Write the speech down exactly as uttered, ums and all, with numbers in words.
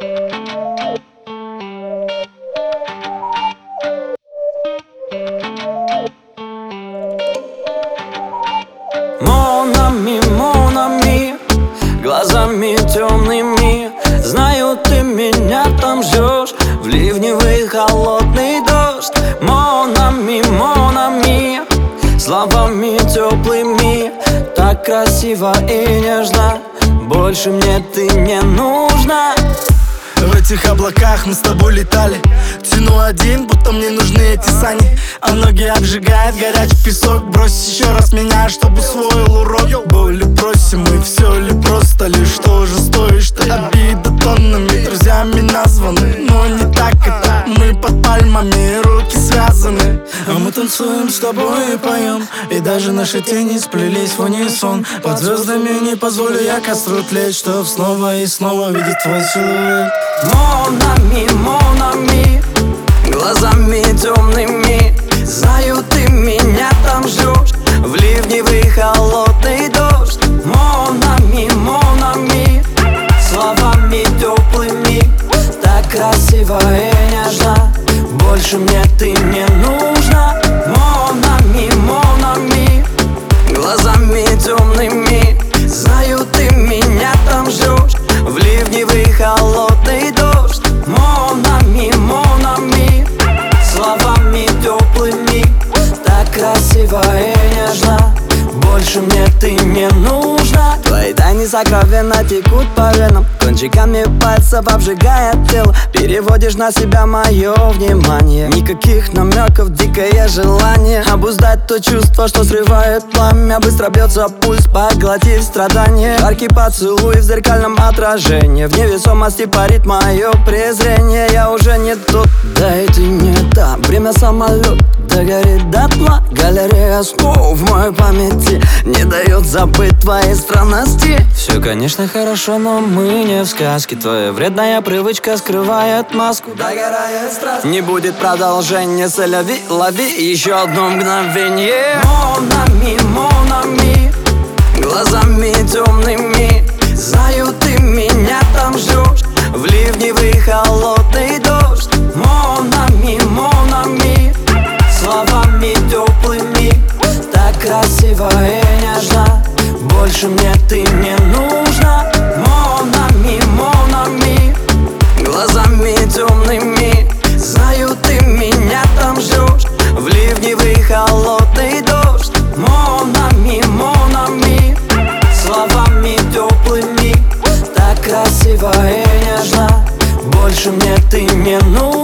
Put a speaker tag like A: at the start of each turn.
A: Монами, монами, глазами темными, знаю, ты меня там ждешь в ливневый холодный дождь. Монами, монами, словами теплыми, так красиво и нежно, больше мне ты не нужна.
B: В этих облаках мы с тобой летали, тяну один, будто мне нужны эти сани. А ноги обжигает горячий песок. Брось еще раз меня, чтобы усвоил урок. Боль просим мы, все ли просто ли? Что же стоишь ты? Обида тоннами, друзьями названы, но не так это. Мы под пальмами, руки связаны, а мы танцуем с тобой и поем. И даже наши тени сплелись в унисон. Под звездами не позволю я костру тлеть, чтоб снова и снова видеть твой силуэт.
A: Монами, монами, глазами темными, знаю, ты меня там ждешь в ливневый холодный дождь. Монами, монами, словами теплыми, так красиво и нежно, больше мне ты не нужна. Монами, монами, глазами темными, знаю, ты меня там ждешь в ливневый холодный дождь. Монами, монами, словами теплыми, так красиво и нежно, больше мне ты не нужна. Твои тайны сокровенно текут по венам, кончиками пальцев обжигая тело. Переводишь на себя мое внимание, никаких намеков, дикое желание обуздать то чувство, что срывает пламя. Быстро бьется пульс, поглотив страдания. Жаркий поцелуй в зеркальном отражении, в невесомости парит мое презрение. Я уже не тот, да и ты не та. Время самолет догорит дотла. Галерея снов в моей памяти не дает забыть твои странности. Все, конечно, хорошо, но мы не в сказке. Твоя вредная привычка скрывает маску. Догорает страсть, не будет продолжения. Лови, лови еще одно мгновение. Монами, монами, глазами темными, знаю, ты меня там ждешь в ливневый холодный дождь. Монами, монами, словами теплыми, так красиво и нежно, больше мне ты не нужна. Монами, монами, глазами темными, знаю, ты меня там ждешь в ливневый холодный дождь. Монами, монами, словами теплыми, так красиво и нежно, больше мне ты не нужна.